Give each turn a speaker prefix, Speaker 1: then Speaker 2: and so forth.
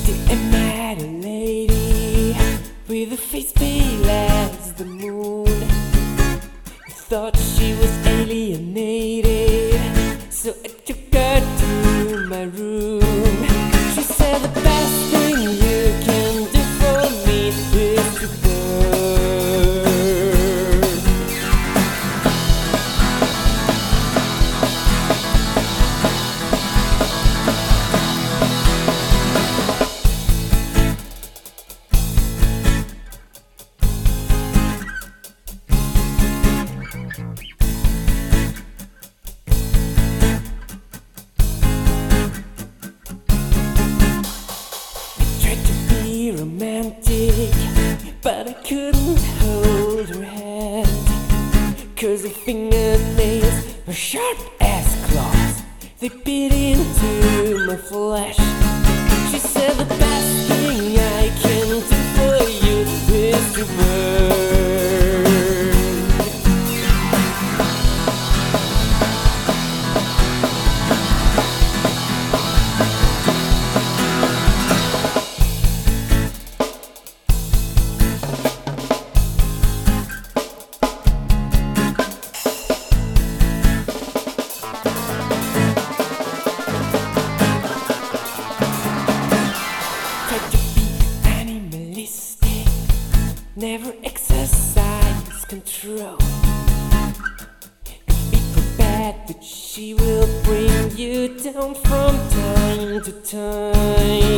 Speaker 1: Met a lady with a face pale as the moon. Thought she was alienated, so I took her to my room. She said the best thing you can do for me is to burn. Romantic, but I couldn't hold her hand, 'cause her fingernails were sharp as claws. They bit into my flesh. She said the best thing I can do for you is to burn. Never exercise control. Be prepared that she will bring you down from time to time.